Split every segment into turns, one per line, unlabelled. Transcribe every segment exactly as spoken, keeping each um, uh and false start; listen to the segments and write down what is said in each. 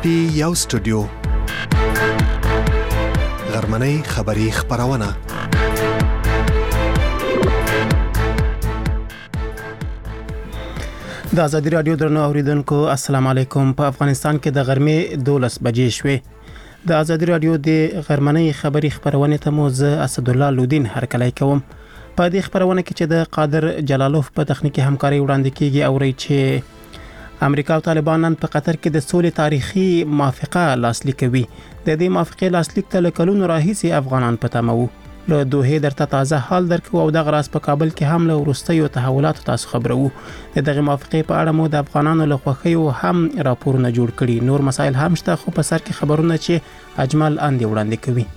پی یو سټوډیو غرمنۍ خبری خبرونه
د ازادي رادیو درنو اوریدونکو السلام علیکم. په افغانستان کې د غرمې دولس بجې شوې. د ازادي رادیو د غرمنۍ خبری خبرونه ته مو زه اسد الله لودین هرکلی کوم. په دې خبرونه کې چې د قادر جلالوف په تخنیکی همکاري وړاندې کیږي اوري چې امریکا او طالبان نن په قطر کې د سولې تاریخي موافقه لاسلیک کوي. د دې موافقې لاسلیک ته کلونو راهیسي افغانان په تمه وو. له دوه درته تازه حال درکو او د غراس په کابل کې هم له ورستیو تحولات تاسو خبرو. د دغه موافقې په اړه مو د افغانانو له خوښیو هم راپورونه جوړ کړي. نور مسایل هم شته خو په سر کې خبرونه چې اجمل اندي وړاندې کوي.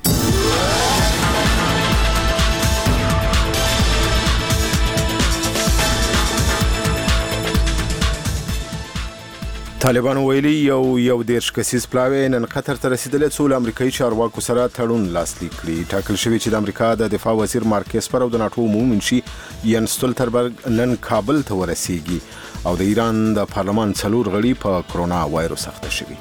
طالبان ویلي یو یو دیرش کسیز پلاوی نن قطر ته رسیدلی څو له امریکایي چارواکو سره تړون لاسلیک کړي. ټاکل شوی چې د امریکا د دفاع وزیر مارک اسپر او د ناټو عمومي منشي ین ستولتنبرګ نن کابل ته ورسیږي او د ایران د پارلمان څلور غړي په کرونا وایروس اخته شوي.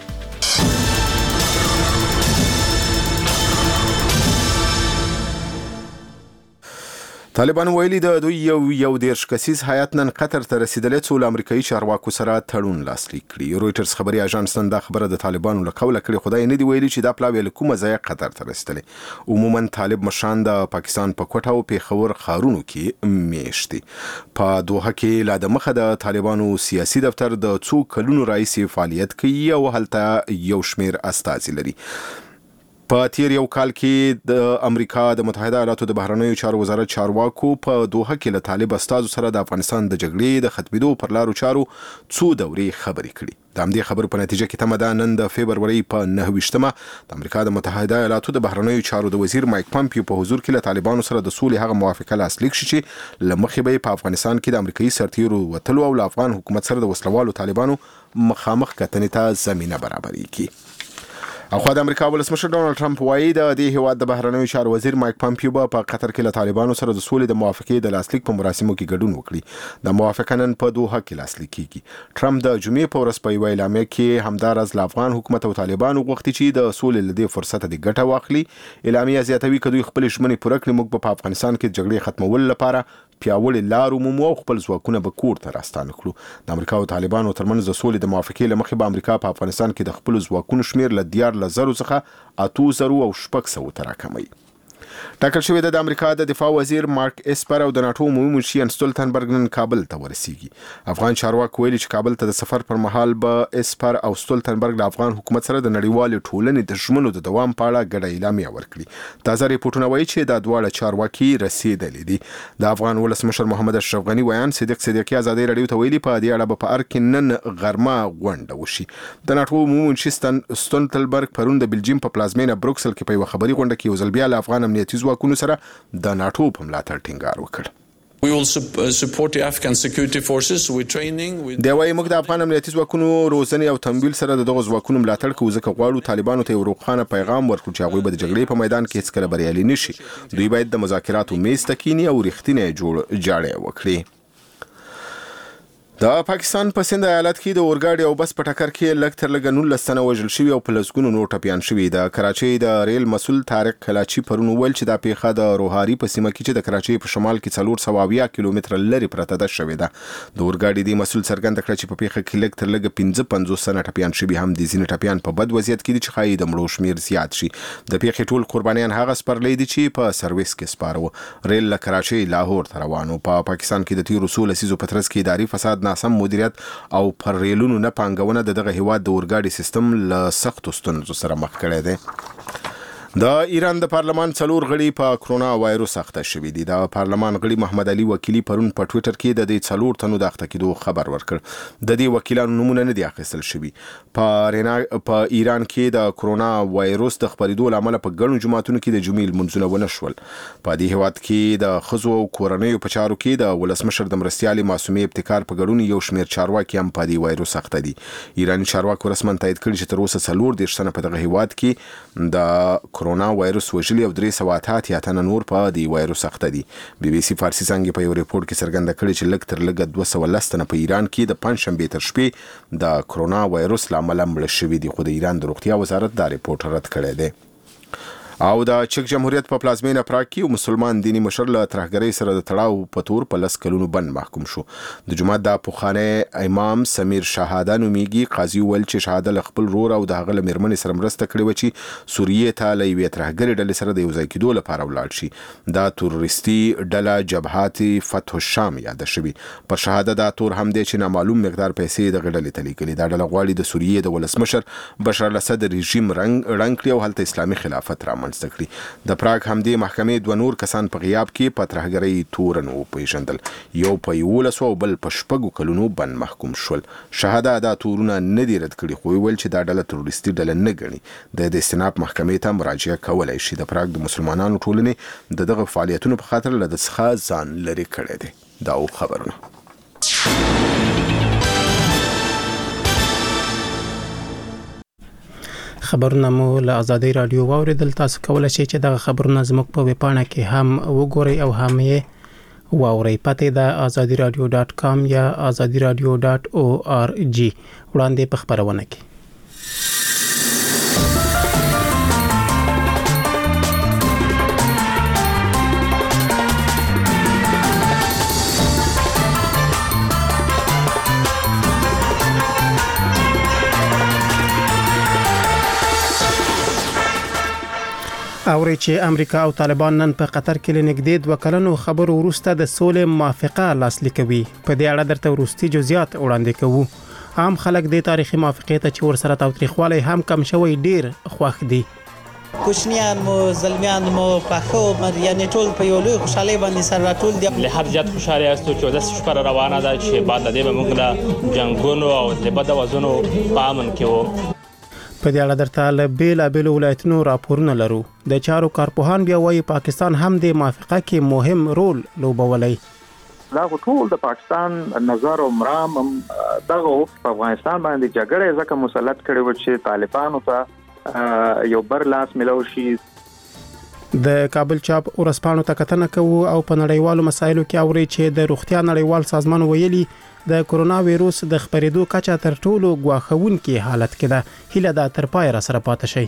طالبان ویلي د دوی یو یو دیرش کسیز هیات نن قطر ته رسیدلی څو له امریکایي چارواکو سره تړون لاسلیک کړي. رویټرز خبري اژانس نن دا خبره د طالبانو له قوله کړې، خدای نه دی ویلي چې دا پلاوی له کومه ځایه قطر ته رسیدلی. عموما طالب مشران د پاکستان په کوټه او پیښور ښارونو کې میشتي. په دوحه کې لا د مخه د طالبانو سیاسي دفتر د څو کلونو راهیسي فعالیت کوي او هلته یو شمیر استازي لري. په تیر یو کال کې د امریکا د متحده ایالاتو د بهرنیو چارو وزارت چارواکو په دوحه کې له طالب استازو سره د افغانستان د جګړې د ختمېدو پر لارو چارو څو دورې خبرې کړي. د همدې خبرو په نتیجه کې تمه ده نن د فبروري په نهه ویشتمه د امریکا د متحده ایالاتو د بهرنیو چارو د وزیر مایک پامپیو په حضور کې له طالبانو سره د سولې هغه موافقه لاسلیک شي چې له مخې به په افغانستان کې د امریکایي سرتیرو وتلو او له افغان حکومت سره د وسلوالو طالبانو مخامخ کتنې ته زمینه برابرې کړي. اخوا د امریکا ولسمشر ډونالد ټرمپ وایي د دې هیواد د بهرنیو چارو وزیر مایک پامپیو په قطر کې له طالبانو سره د سولې د موافقې د لاسلیک په مراسمو کې ګډون وکړي. د موافقه نن په دوحه کې لاسلیک کیږي. ټرمپ د جمعې په ورځ په یوه اعلامیه کې همدارس له افغان حکومت او طالبانو غوښتي چې د سولې له دې فرصت د ګټه واخلي. اعلامیه زیاتوي چې دوی خپل ژمنې پوره کړي موږ په افغانستان کې جګړې ختمولو لپاره پیاوړې لارو مومو او خپل ځواکونه به کور ته راستانه کړو. د امریکا او طالبانو ترمنځ د سولې د موافقې له مخې به امریکا په افغانستان کې د خپل ځواکونو شمیر له دیارلس زرو څخه اتو زرو او شپږ سوو ته راکموي. ټاکل شوی د امریکا د دفاع وزیر مارک اسپر او د ناټو عمومي منشي ین ستولتنبرګ نن کابل ته ورسیږي. افغان چارواکو ویلي چې کابل ته د سفر پر مهال به اسپر او ستولتنبرګ د افغان حکومت سره د نړیوالې ټولنې د ژمنو د دوام په اړه ګډه اعلامیه ورکړي. تازه ریپورتونه وایي چې دا دواړه چارواکي رسیدلي دي. د افغان ولسمشر محمد اشرف غني ویان صدیق صدیقی ازادي رادیو ته ویلي په دې اړه په ار کې نن غرمه غونډه وشي. د ناټو عمومي منشي ستولتنبرګ پرون د بلجیم په پلازمینه بروکسل کې په یو خبري غونډه کې یو ځل بیا له افغان امنیتي ځواکونو سره د ناټو په ملاتړ ټینګار وکړ.
We will support the Afghan security forces with training with
د وای موږ د افغان امنیتي ځواکونو روزنې او تمویل سره دغه ځواکونو ملاتړ کوو ځکه غواړو طالبانو ته یو روښانه پیغام ورکړو چې هغوی به د جګړې په میدان کې هیڅ کله بریالي نشي. دوی باید د مذاکراتو میز ته کینی او رښتینی جوړ جاړی وکړي. د پاکستان په سند ایالت کې د اورګاډي او بس په ټکر کې لږ تر لږه نولس تنه وژل شوي او په لسګونو نور ټپیان شوي. د کراچۍ د ریل مسؤل طارق کلاچي پرون ویل چې دا پیښه د روهاري په سیمه کې چې د کراچۍ په شمال کې څلور سوه اویا کیلومتره لرې پرته ده شوې ده. د اورګاډي د مسؤل څرګنده کړه چې په پیښه کې لږ تر لږه پنځه پنځوس تنه ټپیان شوي هم دي. ځینې ټپیان په بد وضعیت کې دي چې ښایي د مړو شمیر زیات شي. د پیښې ټول قربانیان هغه سپرلی دي چې په سرویس کې سپاره وو. ریل له کراچۍ لاهور ته روان و. په پاکستان کې د تیرو څو لسیزو په ترڅ کې اداري فساد، ناسم مدیریت او پر ریلونو نه پانګونه د دغه هیواد د اورګاډي سیستم له سختو ستونزو سره مخ کړی دی. د ایران د پارلمان څلور غړي په کرونا وایروس اخته شوي دي. د پارلمان غړي محمد علي وکیلی پرون په ټویټر کې د دې څلور تنو د اخته کېدو خبر ورکړ. د دې وکیلانو نومونه نه دي اخیستل شوي. په په ایران کې د کرونا وایروس د خپرېدو له امله په ګڼو جماعتونو کې د جمعې لمونځونه ونه شول. په دې هیواد کې د ښځو او کورنیو په چارو کې د ولسمشر د مرستیالې معصومې ابتکار په ګډون یو شمېر چارواکي هم په دې وایروس اخته دي. ایراني چارواکو رسماً تایید کړي چې تر اوسه څلور دېرش تنه په دغه هیواد کې د کرونا وایرس وژلي او درې سوه اته اتیا تنه نور په دې وایرس اخته دي. بي بي سي فارسي څنګه په یو ریپورت کې څرګنده کړې چې لږ تر لږه دوه سوه لس تنه په ایران کې د پنځشنبې تر شپې د کرونا وایرس له امله مړه شوي دي، خو د ایران د روغتیا وزارت دا ریپورت رد کړی دی. او د چک جمهوریت په پلازمینه پراګ کې مسلمان دینی مشر له ترهګرۍ سره د تړاو په تور په لس کلونو بند محکوم شو. د جمعه د پوخانه امام سمیر شهاده نومیږي. قاضي ویل چې شهاده له خپل رور او د هغه له میرمنې سره مرسته کړې و چې سوریې ته له یوې ترهګرۍ ډلې سره د یو ځای کېدو لپاره ولاړ شي. دا تروریستي ډله جبهات فتح الشام یاده شوې. پر شهاده دا تور هم دی چې نامعلوم مقدار پیسې د ډلې ته لیکلي. دا ډله غواړي د سوریې د ولسمشر بشار الاسد رژیم رنګ رنګ کړي او هلته اسلامي خلافت رامنځته کړي. د پراګ همدې محکمې دوه نور کسان په غیاب کې په ترهګرۍ تورن وپېژندل. یو په یولسو او بل په شپږو کلونو بند محکوم شول. شهاده دا تورونه نه دي رد کړي، خو ویل چې دا ډله تروریستي ډله نه ګڼي. د استیناف محکمې ته مراجعه کولی شي. د پراګ د مسلمانانو ټولنې د دغه فعالیتونو په خاطر له د څخه ځان لرې کړی دی. دا او خبرونه
خبرونه مو له آزادۍ رادیو واوریدل. تاسو کولی شئ چې دغه خبرونه زموږ په ویبپاڼه کې هم وګورئ او هم یې واورئ. پته د آزادي رادیو ډاټ کام یا آزادي رادیو ډاټ او آر جی وړاندې په خبرونه کې. اوري چې امریکا او طالبان نن په قطر کې لنګدې دوه کلنو خبرو وروسته د سولې موافقه لاسلیک کوي. په دې اړه درته وروستي جزئیات وړاندې کوو. عام خلک د تاریخي موافقه ته چې ورسره تاوتریخوالی هم کم شوی ډیر خوښ دي.
کوچنیان مو زلمیان مو پخو مر یعنی ټول په یو لوی خوشاله باندې سره ټول دی.
له هر زیات خوشاله یاستو چې د شپه روانه ده چې بعد د دې موږ له جنگونو او د بد وزنو په امن کې وو.
په دې اړه درته له بیلا بیل ولایتونو راپورونه لرو. د چارو کارپوهان بیا وایي پاکستان هم د موافقه کې مهم رول لوبولی.
دا ټول د پاکستان نظر او مرام دغه په افغانستان باندې جګړه ځکه مسلط کړي و چې طالبانو ته یو بر لاس ملو شي.
د کابل چاپ ورسپانو ته کتنه کوو او په نړیوالو مسایلو کې اوري چې د روغتیا نړیوال سازمان ویلي د کرونا وایروس د خپرېدو کچه تر ټولو ګواښونکې حالت کې ده. هیله ده تر پای را سره پاتې شي.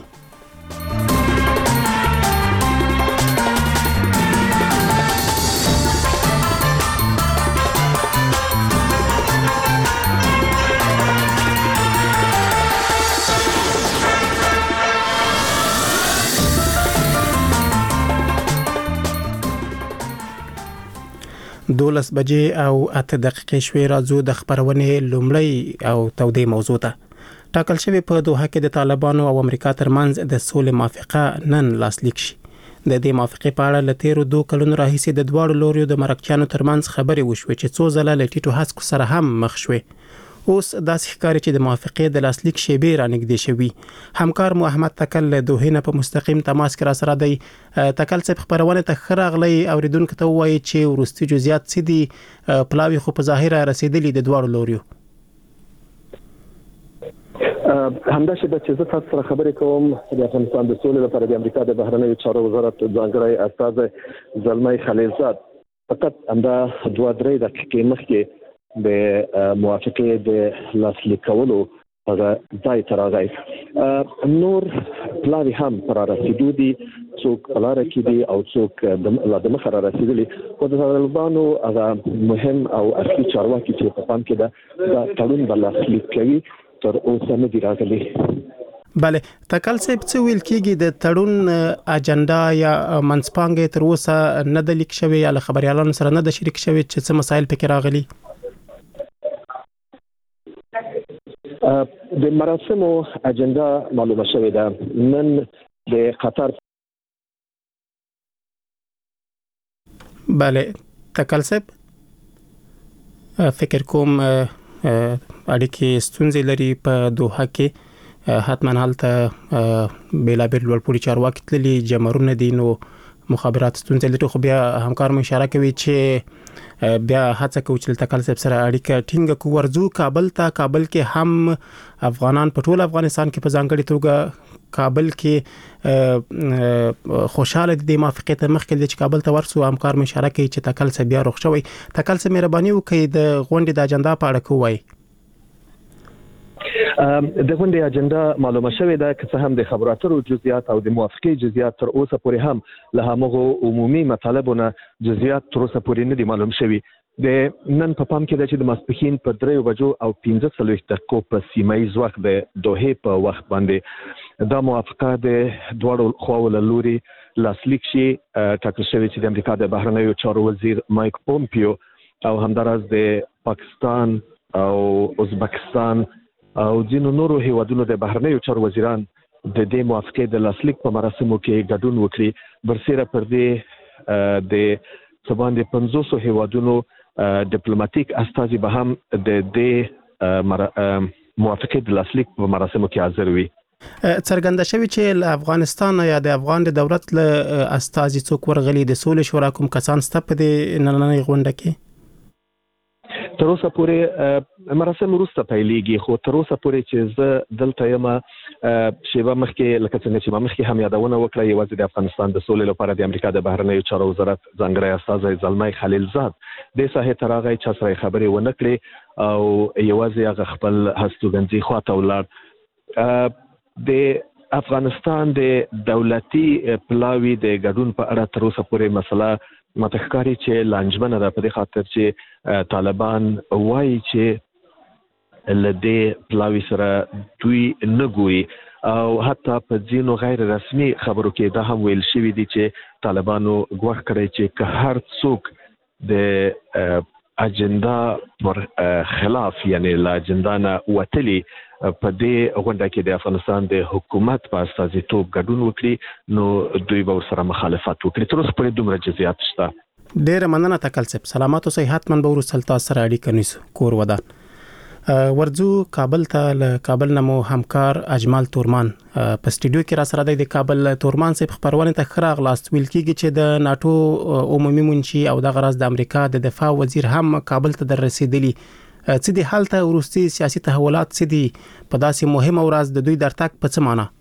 دولس بجې او اته دقیقې شوې. راځو د خبرونې لومړی او تودې موضوع ته. ټاکل شوی په دوحه کې د طالبانو او امریکا ترمنځ د سولې موافقه نن لاسلیک شي. د دې موافقې په اړه له تیرو دوه کلونو راهیسې د دواړو لوریو د مرکچیانو ترمنځ خبرې وشوې چې څو ځله له ټیټو هڅو سره هم مخ شوې. اوس داسې ښکاري چې د موافقې د لاسلیک شیبې رانږدې شوي. همکار مو احمد تکل له دوحې نه په مستقیم تماس کې را سره دی. تکل صاحب خبرونه ته ښه راغلی. اوریدونکو ته ووایي چې وروستي جزئیات څه دي. پلاوي خو په ظاهره رسیدلي د دواړو لوریو.
همدا چې د چې تاسو سره خبرې کوم د افغانستان د سولې لپاره د امریکا د بهرنیو چارو وزارت ځانګړی استازی زلمی خلیلزاد فقط همدا دوه درې دقیقې مخکې د موافقې د لاسلیک کولو هغه ځای ته راغی. نور پلاوي هم پر رسیدو دي، څوک په لاره کې دي او څوک د مخه را رسیدلي. خو د طالبانو هغه مهم او اصلي چارواکي چې په پام کې ده دا تړون به لاسلیک کوي تر اوسه نه دي راغلي.
بله تکل صاحب څه ویل کېږي د تړون اجنډا یا منځپانګې تر اوسه نه د لیک شوی یا له خبريالانو سره نه د شریک شوی چې څه مسایل پکې راغلي؟
د مراسمو اجنډا معلومه شوې ده. نن د قطر
بله تکل صاحب فکر کوم اړیکې ستونزې لري په دوحه کې. حتما هلته بیلا بیل لوړپوړي چارواکي تللي جمهورونه دي. نو مخابرات ستونزې لري، خو بیا همکار مو اشاره کوي چې بیا هڅه کوي چې تکل صاحب سره اړیکه ټینګه کو. ورځو کابل ته، کابل کې هم افغانان په ټول افغانستان کې په ځانګړي توګه کابل کې خوشاله دي موافقت مخکې چې کابل ته ورسو. همکار مو اشاره کوي چې تکل صاحب بیا روغ شوی. تکل صاحب مهرباني وکړئ د غونډې د اجنډا په اړه کوی.
د غونډې اجنډا معلومه شوې ده که څه هم د خبرو اترو جزئیات او د موافقې جزئیات تر اوسه پورې هم له همغو عمومي مطالبونو جزئیات تر اوسه پورې نه دي معلوم شوي. د نن په پام کې ده چې د ماسپښین په دریو بجو او پنځه څلوېښت دقیقو په سیمه ییز وخت د دوحې په وخت باندې دا موافقه د دواړو خواوو له لوري لاسلیک شي. ټاکل شوې چې د امریکا د بهرنیو چارو وزیر مایک پومپیو او همداراز د پاکستان او ازبکستان او ځینو نورو هیوادونو د بهرنیو چارو وزیران د دې موافقې د لاسلیک په مراسمو کې ګډون وکړي. برسیره پر دې د څه باندې پنځوسو هیوادونو ډیپلوماټیک استازي به هم د دې موافقې د لاسلیک په مراسمو کې حاضر وي.
څرګنده شوی چې له افغانستان یا د افغان د دولت له استازي څوک ورغلي د سولې شورا کوم کسان سته په دې نننۍ غونډه کې؟
تر اوسه پورې مراسم وروسته پیلېږي، خو تر اوسه پورې چې زه دلته یم شیبه مخکې لکه څنګه چې ما مخکې هم یادونه وکړه یوازې د افغانستان د سولې لپاره د امریکا د بهرنیو چارو وزارت ځانګړی استازی زلمی خلیلزاد دې ساحې ته راغی، چا سره خبرې ونه کړې او یوازې هغه خپل هستوګنځي خواته ولاړ. د افغانستان د دولتي پلاوي د ګډون په اړه تر اوسه پورې مسله ماته ښکاري چې لانجمنه ده، په دې خاطر چې طالبان وایي چې له دې پلاوي سره دوی نه ګوري او حتی په ځینو غیر رسمي خبرو کې دا هم ویل شوي دي چې طالبانو ګواښ کړی چې که هر څوک د اجنډا پر خلاف یعنی له اجنډا نه وتلي په دې غونډه کې د افغانستان د حکومت په استازیتوب ګډون وکړي نو دوی به ورسره مخالفت وکړي. تر اوسه پورې دومره جزئیات شته.
ډېره مننه تکل صاحب. سلامات اوسئ. حتما به وروسته تاسو سره اړیکه نیسو. کور ودان. ورځو کابل ته له کابل نه مو همکار اجمل تورمان په سټډیو کې را سره د کابل. تورمان صاحب خبرونه ته خراغ لاست ویل کیږي چې د ناتو عمومي منشي او د غرض د امریکا د دفاع وزیر هم کابل ته در رسیدلی. څه دي حالته ورستي سیاسي تحولات څه دي په داسې مهمه ورځ د دوی درتګ په څه معنا؟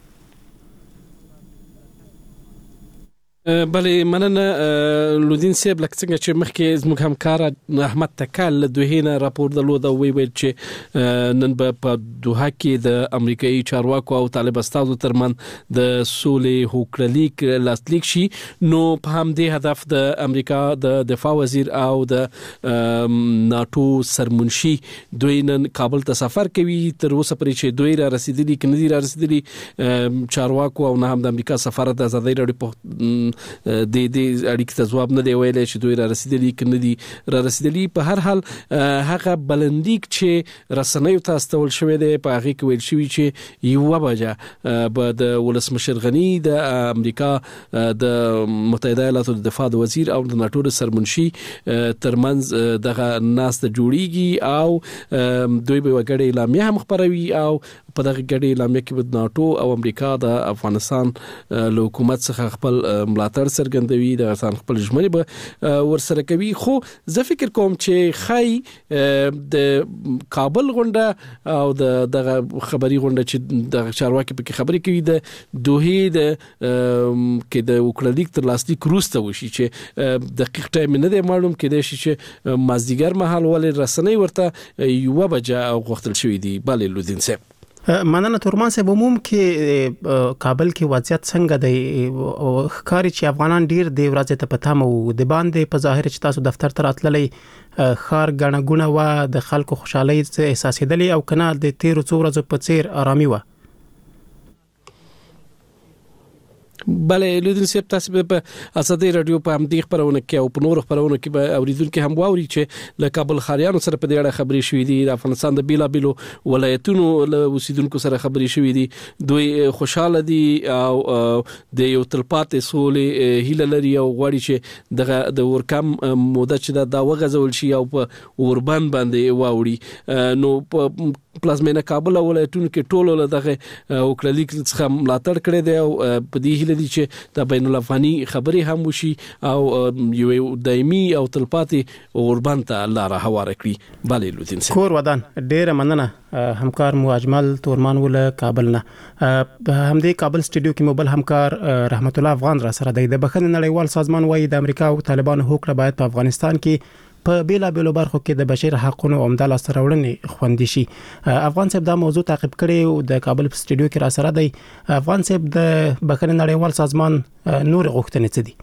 بلې مننه لودین صاحب. لکه څنګه چې مخکې زموږ همکار احمد تکل له دوحې نه راپور درلود او ویل چې نن به په دوحه کې د امریکایي چارواکو او طالب استازو ترمن د سولې هوکړلیک لاسلیک شي. نو په همدې هدف د امریکا د دفاع وزیر او د ناتو سرمنشي دوی نن کابل ته سفر کوي. تر اوسه پورې چې دوی را رسیدلي کنه دي را رسیدلي چارواکو او نه هم د امریکا سفارت د آزادۍ راډیو په د دې اړیکې ته ځواب نه دی ویلی چې دوی را رسیدلي که نه دي را رسیدلي. په هر حال هغه بلندیک چې رسنیو ته استول شوی دی په هغې کې ویل شوي چې یوه بجه به د ولسمشر غني د امریکا د متحده ایالاتو د دفاع د وزیر او د ناټو د سرمنشي ترمنځ دغه ناسته جوړیږي او دوی به یوه ګډه اعلامیه هم خپروي او په دغه ګډه اعلامیه کې به ناټو او امریکا د افغانستان له حکومت څخه خپل ملاتړ څرګندوي، د افغانستان خپل ژمنې به ورسره کوي. خو زه فکر کوم چې خای د کابل غونډه او د دغه خبري غونډه چې د چارواکي په کې خبرې کوي د دوحې د کې د وکړلیک تر لاسلیک وروسته وشي چې دقیق ټایم نه دی معلوم، کېدای شي چې مازدیګر مهال ولې رسنۍ ورته یوه بجه غوښتل شوي دي. بلې لودین صاحب.
مننه تورمان صاحب. عموم کې کابل کې وضعیت څنګه دی؟ ښکاري چې افغانان ډیر دی ورځ ته پته مو د باندې په ظاهر چې تاسو دفتر ته راتللی خار غڼه ګونه و د خلکو خوشحالي احساسېدلې او کنه د تیرو څو ورځو په څیر آرامي و؟
بلې لودین صاحب تاسو په آزادۍ رادیو په همدې خبرونه کې او په نورو خبرونو کې به اوریدونکو هم واوري چې له کابل خاریانو سره په دې اړه خبرې شوې دي، د افغانستان د بیلابیلو ولایتونو له اوسیدونکو سره خبرې شوې دي. دوی خوشاله دي او د یو تلپاتې سولې هیله لري او غواړي چې دغه د ورکم موده چې دا وغځول شي او په اوربند باندې واوړي. نو په پلازمینه کابل ولایتونو کې ټولو له دغه وکړلیک څخه ملاتړ کړی دی او په دې هیله دي چې د بین الافغاني خبرې هم وشي او یو دایمي او تلپاتې اوربند ته لار هواره کړي. بله لودین سي
کور ودان ډېر مننه همکار مو اجمل تورمان ول کابل نه. همدې کابل سټوډیو کې موبل همکار رحمت الله افغان را سره دی. د بخښنې نړیوال سازمان وايي د امریکا او طالبانو هوکړه باید په افغانستان کې په بیلا بیلو برخو کې د بشر حقوقو عمده لاسته راوړنې خوندي شي. افغان صاحب دا موضوع تعقیب کړي او د کابل په سټوډیو کې را سره دی. افغان صاحب د بخښنې نړیوال سازمان نور غوښتنې څه دي؟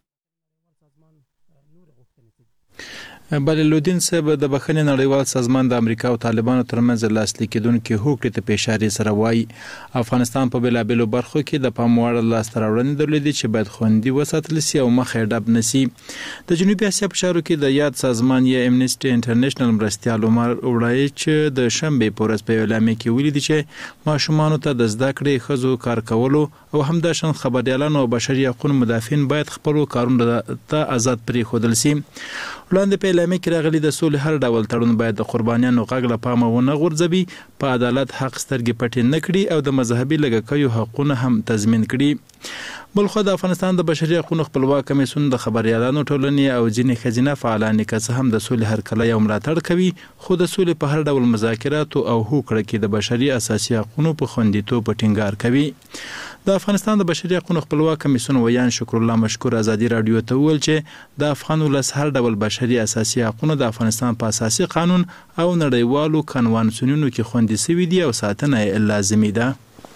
بل لودین صاحب د بخښنې نړیوال سازمان د امریکا او طالبانو ترمنځ لاسلیک کېدونکو هوکړې ته په اشاره سره وایي افغانستان په بلا بیلو برخو کې د پام وړ لاسته راوړنې درلودي چې باید خوندي وساتل شي او مخې ډب نشي. د جنوبي اسیا په شارو کې د یاد سازمان یا امنیسټي انټرنیشنل مرستیال عمر وړای چې د شنبې په ورځ په اعلامیه کې ویلي چې ماشومان ته د زده کړې خزو کار کولو او همداشان خبريالانو او بشري حقوقو مدافعین باید خپل کارونه ته آزاد پرې خودل شي. وړاندې په اعلامیه کې راغلي د سولې هر ډول تړون باید د قربانیانو غږ له پامه ونه غورځوي، په عدالت حق سترګې پټې نه کړي او د مذهبي لږکیو حقوقونه هم تضمین کړي. بلخو د افغانستان د بشري حقوقو خپلواک کمیسیون د خبريالانو ټولنې او ځینې ښځینه فعالان که هم د سولې هرکلی او ملاتړ کوي، خو د سولې په هر ډول مذاکراتو او هوکړه کې د بشري اساسي حقوقو په خوندیتوب ټینګار کوي. د افغانستان د بشري حقوقو خپلواک کمیسیون ویان شکر الله مشکور ازادي رادیو ته ویل چې د افغان ولس هر ډول بشري اساسي حقوقو د افغانستان په اساسي قانون او نړیوالو کنوانسیونونو کې خوندي شوي دي او ساتنه لازمي ده.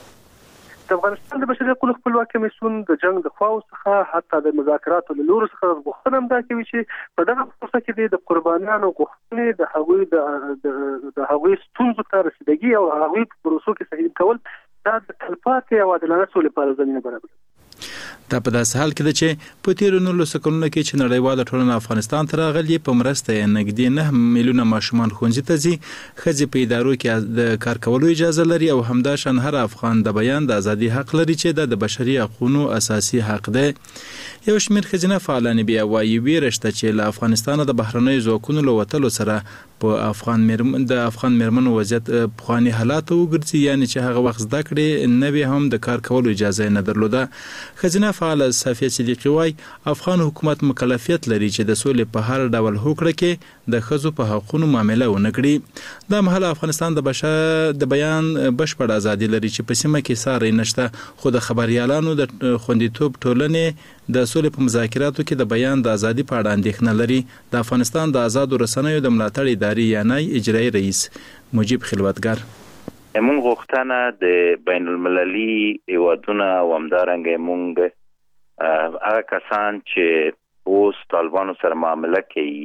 د افغانستان د بشري حقوقو خپلواک کمیسیون د جنگ د خواو څخه حتی د مذاکراتو له لوري څخه غوښتنه هم دا کوي چې په دغه پروسه کې د قربانیانو غوښتنې د هغوی د د هغوی ستونزو ته رسیدګي او هغوی په پروسو کې صحیح کول دا د تلپاتې او عادلانه سولې لپاره زمینه برابروي.
دا په داسې حال کې ده چې په تیرو نولسو کلونو کې چې نړیواله ټولنه افغانستان ته راغلې په مرسته یې نږدې نه میلیونه ماشومان ښوونځي ته ځي، ښځې په ادارو کې د کار کولو اجازه لري او همداشان هر افغان د بیان د ازادي حق لري چې دا د بشري حقوقو اساسي حق دی. یو شمېر ښځینه فعالان بیا وایي ویره شته چې له افغانستانه د بهرنیو ځواکونو له وتلو سره په افغان میرمن د افغان میرمنو وضعیت پخواني حالات وګرځي، یعنی چې هغه وخت زده کړې نه وي هم د کار کولو اجازه نه درلوده. ښځینه فعال صفیه صدیقی وایي افغان حکومت مکلفیت لري چې د سولې په هر ډول هوکړه کې د ښځو په حقوقو معامله ونه کړي. دا مهال افغانستان د بشر د بیان بشپړ ازادي لري چې په سیمه کې ساری نشته، خو د خبريالانو د خوندیتوب ټولنې د سولې په مذاکراتو کې د بیان د ازادي په اړه اندېښنه لري. د افغانستان د آزادو رسنیو د ملاتړ ادارې یعنی اجرایي رئیس مجيب خلوتګر
موږ غوښتنه د بین المللي هیوادونو او همدارنګه موږ هغه کسان چې اوس طالبانو سره معامله کوي،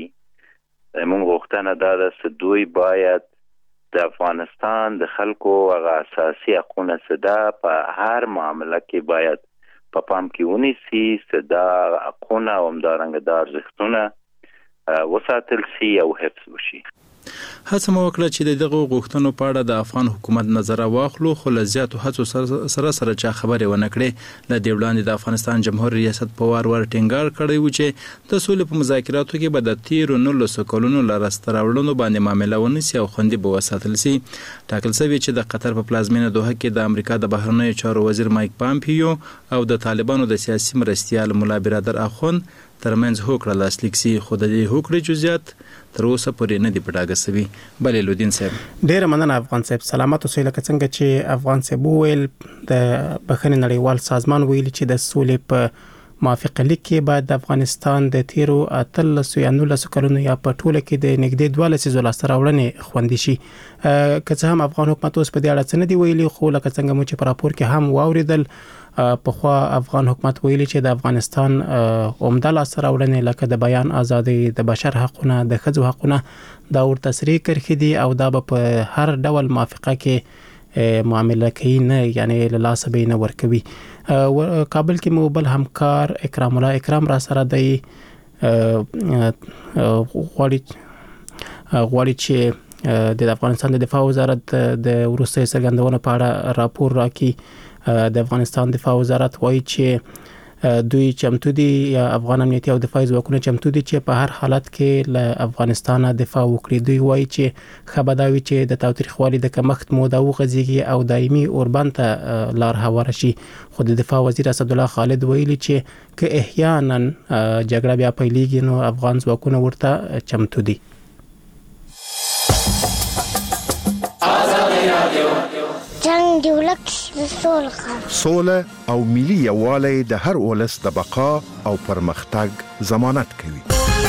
موږ غوښتنه دا ده چې دوی باید د افغانستان د خلکو هغه اساسي حقوقونه سده په هر معامله کې باید په پام کې ونیسي، چې دا حقونه او همدارنګه دا ارزښتونه وساتل شي او حفظ وشي.
هڅه مو وکړه چې د دغه غوښتنو په اړه د افغان حکومت نظر واخلو، خو له زیاتو هڅو سره سره چا خبرې ونه کړې. له دې وړاندې د افغانستان جمهور ریاست په وار ور ټینګار کړی و چې د سولې په مذاکراتو کې به د تیرو نولسو کلونو له راسته راوړنو باندې معامله ونیسي او خوندي به وساتل شي. ټاکل شوی چې د قطر په پلازمینه دوحه کې د امریکا د بهرنیو چارو وزیر مایک پامپیو او د طالبانو د سیاسي مرستیال مولا برادر اخوند ترمنځ هوکړه لاسلیک شي، خو د دې هوکړې جزئیات تر اوسه پورې نه دي پټاګه شوي. بلې لودین صاحب
ډېر مننه افغان صاحب، سلامت اوسئ. لکه څنګه چې افغان صاحب وویل د بخښنې نړیوال سازمان ویلي چې د سولې په موافقه لیک کې باید د افغانستان د تیرو اتلسو یا نولسو کلونو یا په ټوله کې د نږدې دوه لسیزو لاسته راوړنې خوندي شي. که څه هم افغان حکومت اوس په دې اړه څه نه دي ویلي، خو لکه څنګه مو چې په راپور کې هم واوریدل پخوا افغان حکومت ویلي چې د افغانستان عمده لاسته راوړنې لکه د بیان ازادي، د بشر حقونه، د ښځو حقونه دا ورته تسریع کرښې دي او دا به په هر ډول موافقه کې معامله کوي، نه یعنی له لاسه به نه ورکوي. کابل کې مو بل همکار اکرام الله اکرام را سره دی، غواړي غواړي چې د افغانستان د دفاع وزارت د وروستي څرګندونو په اړه راپور راکړي. د افغانستان دفاع وزارت وایي چې دوی چمتو دي یا افغان امنیتي او دفاعي ځواکونه چمتو دي چې په هر حالت کې له افغانستان دفاع وکړي. دوی وایي چې خبرداوي چې د تاوتریخوالي د کمښت موده وغځيږي او دایمي اوربند ته لار هواره شي. خو د دفاع وزیر اسدالله خالد ویلي چې که احیانا جګړه بیا پیلېږي نو افغان ځواکونه ورته چمتو دي.
جنگ دی ولک سول خان
سوله او ملي یووالی د هر ولس د بقا او پرمختګ ضمانت کوي.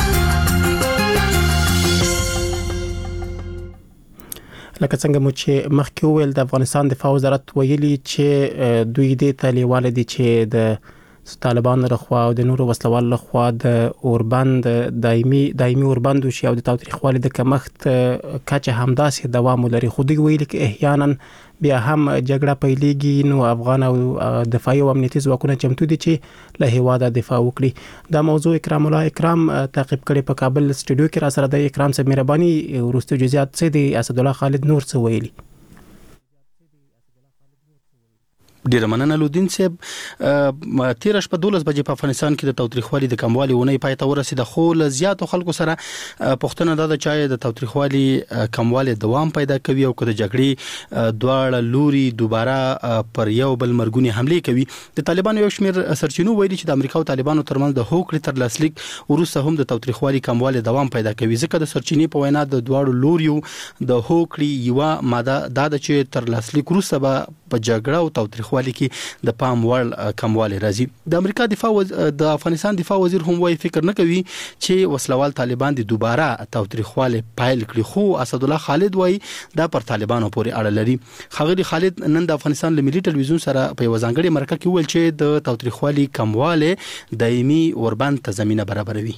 لکه څنګه مو چې مخکې وویل د افغانستان دفاع وزارت ویلي چې دوی دې ته لیواله دي چې د طالبان لخوا او د نورو وسلوال لخوا د اوربند دایمي دایمي اوربند شي او د تاوتریخوالي د کمښت کچه همداسې دوام لري. خو دوی ویلي چې احیانا بیا هم جګړه پیلېږي نو افغان او دفاعي او امنیتي ځواکونه چمتو دي چې له هیواده دفاع وکړي. دا موضوع اکرام الله اکرام تعقیب کړي په کابل سټوډیو کې را سره د اکرام صاحب مهرباني ورسته جزئیات څه دي اسدالله خالد نور څه ویلي.
ډیر مننه لودین صاحب. تیر شپه دولس بجې په افغانستان کې د تاوتریخوالي د کموالي ونې پای ته ورسېده، خو له زیاتو خلکو سره پوښتنه ده چې د تاوتریخوالي کموالي دوام پیدا کوي او که د جګړې دواړه لوري دوباره پر یو بل مرګونی حمله کوي. د طالبانو یو شمېر سرچینو ویلي چې د امریکا او طالبانو ترمنځ د هوکړې تر لاسلیک وروسته هم د تاوتریخوالي کموالي دوام پیدا کوي، ځکه د سرچینې په وینا د دواړو لوریو د هوکړې یو ماده دا ده چې تر لاسلیک وروسته به په جګړه او تاوتریخوالي کې د پام وړ کموالی راځي. د امریکا دفاع وز... د افغانستان دفاع وزیر هم وايي فکر نه کوي چې وسلوال طالبان د دوباره تاوتریخوالي پایل کړي، خو اسدالله خالد وايي دا پر طالبانو پورې اړه لري. خغلی خالد نن د افغانستان له ملي ټلویزیون سره په وزنګړي مرکه کې ویل چې د تاوتریخوالي کموالی دایمي اوربند ته زمينه برابروي.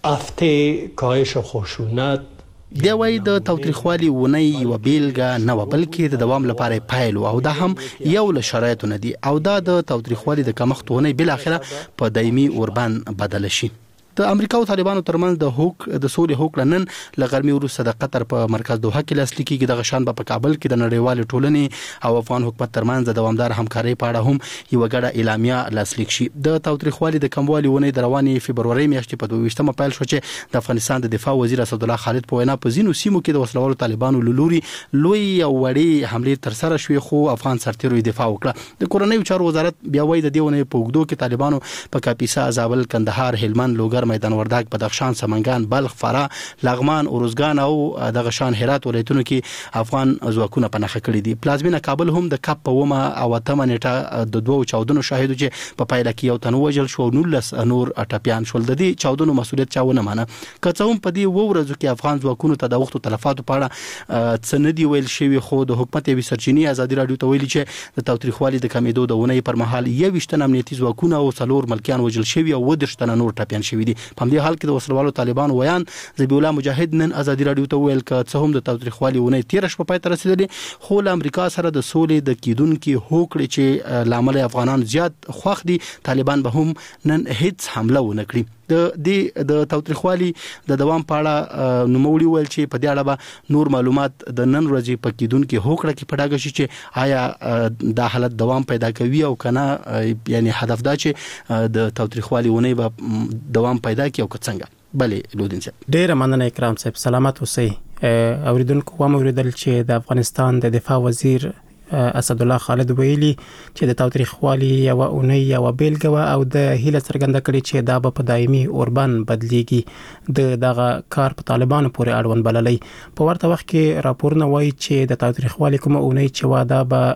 هفته کاهش خشونت
دی وای د تاوتریخوالي ونی و بیلګه نه و بلکې د دوام لپاره پایل او دا هم یو له شرایطو نه دي او دا د تاوتریخوالي د کمښت ونی بل اخره په دایمي اوربند بدل شي. د امریکا او طالبانو ترمنځ د هوک د سولې هوکړه نن لغرمي وروسته د قطر په مرکز دوحه کې لاسلیک کیږي. د غشان په کابل کې د نړیوال ټولنې او افغان حکومت ترمنځ د دوامدار همکارۍ په اړه هم یو غړه اعلامیه لاسلیک شي. د تاوتریخوالي د کموالي ونې د رواني فبروري میاشتې په دوه ویشتمه پیل شو چې د افغانستان د دفاع وزیر اسدالله خالد په وینا په ځینو سیمو کې د وسلوالو طالبانو لوري لوی او وړي حمله تر سره شوې، خو افغان سرتیرو دفاع وکړه. د کورنۍ چارو وزارت بیا وایي د دې ونې په وګړو کې طالبانو په کاپیسا، زابل، کندهار، هلمند، لوګر، میدان وردګ، بدخشان، سمنګان، بلخ، فراه، لغمان، اروزګان او د غشان هرات ولایتونو کې افغان ځواکونه پناخه کړي دي. پلازمینه کابل هم د کاپ په ومه او اتمه نیټه د دوه چاودنو شاهد چې په پایله کې یو تن وژل شو، نولس نور ټپيان شول. د دې چاودنو مسولیت چاونه مانه که څه هم په دې ورځو کې افغان ځواکونو ته د وخت تلفاتو په اړه څه نه دی ویل شوی، خو د حکومت یوې سرچینې ازادي رادیو ته ویلي چې د تاوتریخوالي د کمیدو د ونې پر مهال یویشت تن امنیتي ځواکونه او څلور ملکیان وژل شوی او ودرشت تن نور ټپيان شوی دي. په همدې حال کې د وسلوالو طالبان ویان ذبیح الله مجاهد نن ازادي رادیو ته ویل ک څه هم د تاوتریخوالي ونې تیر شپه پای ته رسیدلې، خو له امریکا سره د سولې د کیدونکو هوکړې چې لامل افغانان زیات خوښ دي، طالبان به هم نن هیڅ حمله ونه کړي. د دې د تاوتریخوالي د دوام په اړه نوموړي ویل چې په دې اړه به نور معلومات د نن ورځې په کیدونکو هوکړه کې پټاګه شي چې آیا دا حالت دوام پیدا کوي او کنه، یعنی هدف دا چې د تاوتریخوالي ونې به دوام پیدا کوي او څنګه. بلې لودین صاحب
ډیر مننه اکرام صاحب، سلامت اوسئ. اوریدونکو و موریدل چې د افغانستان د دفاع وزیر اسدالله خالد ویلي چې د تاوتریخوالي یو اونۍ یو بیلګه او د هیله څرګنده کړي چې دا به په دایمي اوربند بدلیږي. د دغه کار په طالبانو پورې اړوند بللی. په ورته وخت کې راپورونه وایي چې د تاوتریخوالي کومه اونۍ چې واده به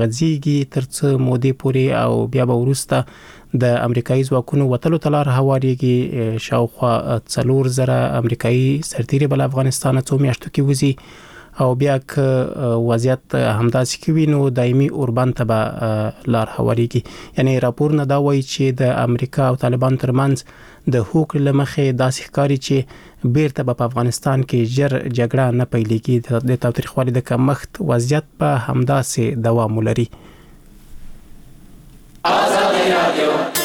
غځيږي تر څو مودې پورې او بیا به وروسته د امریکایي ځواکونو وتلو تلار هواریږي. شاوخوا څلور زره امریکایي سرتیري بل افغانستان څو میاشتو کې وځي او بیا که وضعیت همداسې کوي نو دایمي اوربند ته به لار هواریږي. یعنی راپورونه دا وایي چې د امریکا او طالبان ترمنځ د هوکړې له مخې داسې ښکاري چې بیرته به په افغانستان کې ژر جګړه نه پیلېږي. د تاوتریخوالي د کمښت وضعیت به همداسې دوام ولري. آزادي رادیو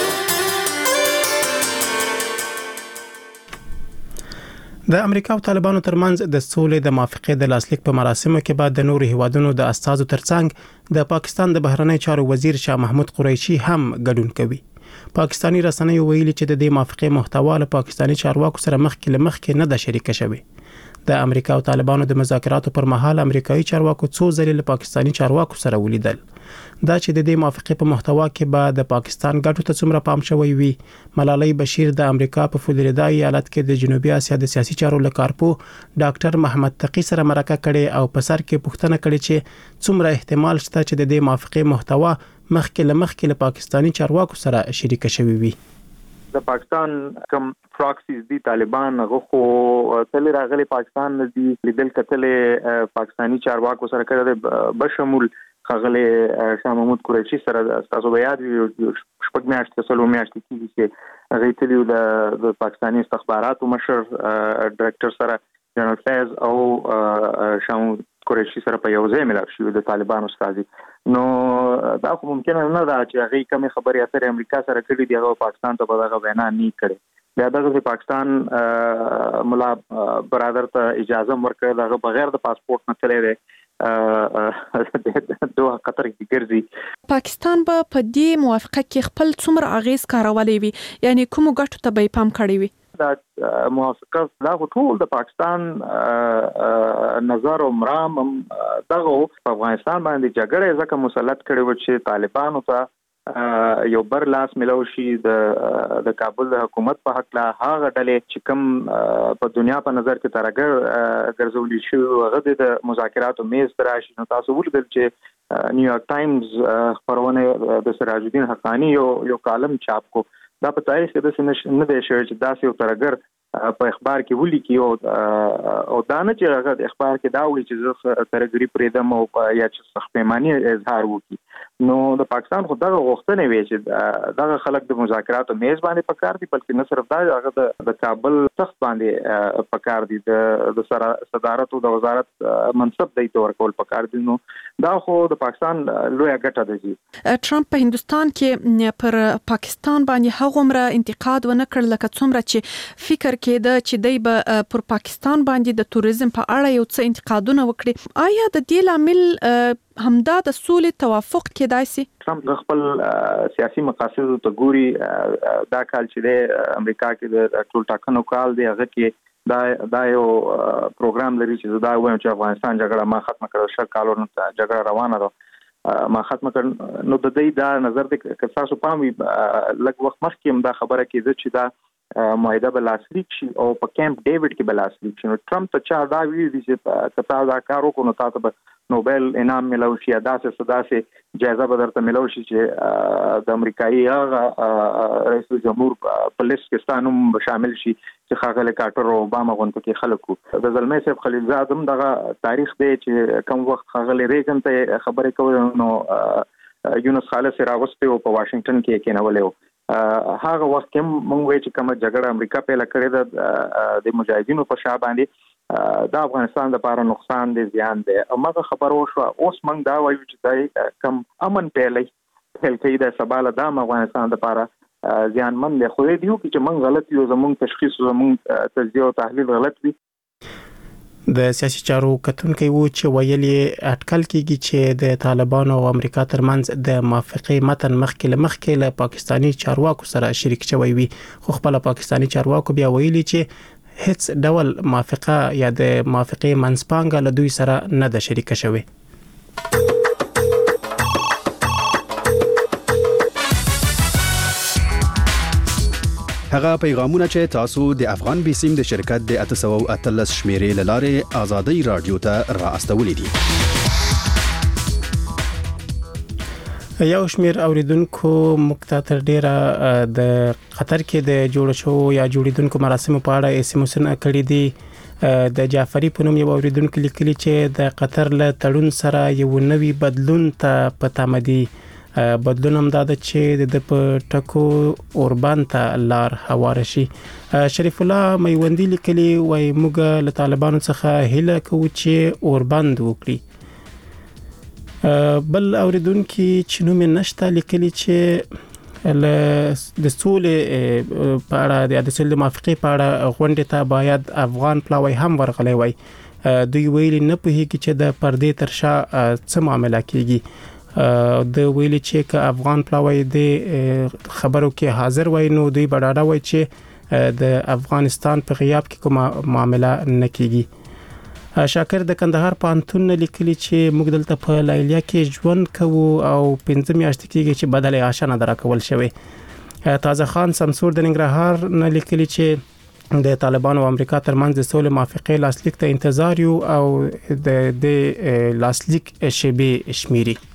د امریکا او طالبانو ترمنځ د سولې د موافقې د لاسلیک په مراسمو کې بعد د نورو هیوادونو د استازو ترڅنګ د پاکستان د بهرنی چارو وزیر شاه محمود قریشي هم ګډون کوي. پاکستانی رسنیو ویلي چې د دې موافقه محتوا له پاکستانی چارواکو سره مخکې له مخکې نه ده شریکه شوې. د امریکا او طالبانو د مذاکراتو پر مهال امریکایي چارواکو څو ځلې له پاکستانی چارواکو سره ولیدل. دا چې د دې موافقه په محتوا کې به د پاکستان ګټو ته څومره پام شوی وي. ملالۍ بشیر د امریکا په فلوریدا ایالت کې د جنوبي اسیا د سیاسي چارو لکارپو ډاکټر محمد تقی سره مرکه کړې او په سر کې پوښتنه کړې چې څومره احتمال شته چې د دې موافقه محتوا مخکې له مخکې له پاکستانی چارواکو سره شریکه شوی وي.
د پاکستان کوم پراکسیز دي طالبان غوخو تل راغلي پاکستان دي لیدل کتلې پاکستانی چارواکو سره کړه بشمول خغله شاه محمود قریشي سره تاسو بیا د شپږ میاشتې سلو میاشتې کیږي چې غیتلیو د پاکستانی استخباراتو مشر ډایرکټر سره جنرال فیض او شاه قریشي سره په یو ځای ملاقات شوه د طالبانو استازي. نو دا خو ممکن نه ده چې هغه کومه خبرې اترې امریکا سره کړې دی هغه پاکستان ته په دغه وینا نه کړي. بیا دغه پاکستان ملا برادر ته اجازه ورکړه دغه بغیر د پاسپورت نه تللی دی دوه قطر کې ګرځي.
پاکستان به په دې موافقه کې خپل څومره اغیز کارولې وي یعنی کوم ګټو ته به پام کړی وي؟
دا موافقه دا ټول د پاکستان نظر او مرام دغه په افغانستان باندې جګړه ځکه مسلط کړي و چې طالبانو ته یو بر لاس ملو شي د د کابل د حکومت په حق لا هغه ډلې چې کوم په دنیا په نظر کې ترګر ګرځولي شو هغه د مذاکراتو میز تراشي. نو تاسو ولیدل چې نیویارک ټایمز خبرونه د سراج الدین حقانی یو یو کالم چاپ کو دا په تاریخ کې د سنش نه دی شوی چې داسې یو ترګر په اخبار کې ولي کې او او دا نه چې هغه د اخبار کې دا وایي چې زه ترګری پرېدم او یا چې سخت پیمانه اظهار وکړي. نو د پاکستان خو دغه غوښتنه وی چې دغه خلک د مذاکراتو میز باندې پکار دي بلکې نه صرف دا هغه د کابل تخت باندې پکار دي د صدارت او د وزارت منصب دی تور کول پکار دي. نو دا خو د پاکستان لوی ګټه ده.
ټرمپ په هندستان کې پر پاکستان باندې هغومره انتقاد ونه کړ لکه څومره چې فکر کېده چې دی به پر پاکستان باندې د توریزم په اړه یو څه انتقادونه وکړي. آیا د دې لامل همدا د سولې توافق کېدای شي؟
ټرمپ خپل سیاسي مقاصد ته ګوري. دا کال چې د امریکا کې د ټول ټاکنو کال دی هغه کې دا دا یو پروګرام لري چې دا وایم چې افغانستان جګړه ما ختمه کړو شل کالونو جګړه روانه ده ما ختمه کړ. نو د دې دا نظر د تاسو پام لږ وخت مخکې هم دا خبره کېده چې دا معاهده به لاسلیک شي او په کیمپ ډیوډ کې به لاسلیک شي. نو ټرمپ ته چا دا ویلي چې کتا دا کار وکړو نو تاسو به نوبل انعام ملو شي یا داسې صداسه جایزه به درته ملو شي چې د امریکایي هغه رئیس جمهور په لیست کې ستانوم شامل شي چې خاغله کارټر او اوباما غونډه کې خلکو د زلمي صاحب خلیلزاد هم دغه تاریخ دی چې کوم وخت خاغله ریګن ته خبرې کوي نو یونس خالص راغسته او په واشنگټن کې کېنولې هغه وخت کې مونږ وایو چې کومه جګړه امریکا پیل کړې ده د مجاهدینو په شا باندې دا افغانستان لپاره نقصان دی زیان دی. امغه خبرو شو اوس مونږ دا وایو چې دا کم امن پیلې پیل کوي د سباله د افغانستان لپاره زیان من دی. خو دې یو چې مونږ غلط یو زمونږ تشخیص زمونږ تجزیه او تحلیل غلط وي.
د سیاسي چارو کتونکو و چې ویلي اټکل کیږي چې د طالبانو او امریکا ترمنځ د موافقه متن مخکې له مخکې له پاکستانی چارواکو سره شریک شوی وي. خو خپل پاکستانی چارواکو بیا ویلي چې هیڅ ډول موافقه یا د موافقه منځپانګه له دوی سره نه ده شریک شوی.
هغه پیغامونه چې تاسو د افغان بیسیم د شرکت د اتسو اتلس شمیرې لاره ازادي رادیو ته را استولې دي.
یو شمیر اوریدونکو مکتاتر ډیره د قطر کې د جوړ شو یا جوړیدونکو مراسم په اړه اسموسن کړی دي. د جعفری په نوم یو اوریدونکو لیکلي چې د قطر له تړون سره یو نوی بدلون ته پته مدي. بدلون هم دا چې د په ټکو اوربان ته لار هوار شي. شریف الله میوندی لیکلي وای موږ له طالبانو څخه هیله کوو چې اوربند وکړي. بل اوریدونکو چې نوم نشته لیکلي چې د سولې په اړه د سولې موافقه په اړه غونډه ته باید افغان پلاوی هم ورغلی وای. دوی ویلي نه پوهیږي چې د پردې تر شا څه معاملې کیږي. د ویلي چې ک افغان پلاوی د خبرو کې حاضر وای نو دوی بډاډه وای چې د افغانستان په غیاب کې کومه معاملہ نکېږي. شاکر د کندهار پانتون لیکلي چې موږ دلته په لایلیا کې ژوند کوو او پنځه میاشتې کېږي چې بدل عاشانه درکول شوی. تازه خان سمسور د ننګرهار نه لیکلي چې د طالبانو او امریکا ترمنځ د سولې موافقې لاسلیک ته انتظار یو او د د لاسلیک شبي شمیري.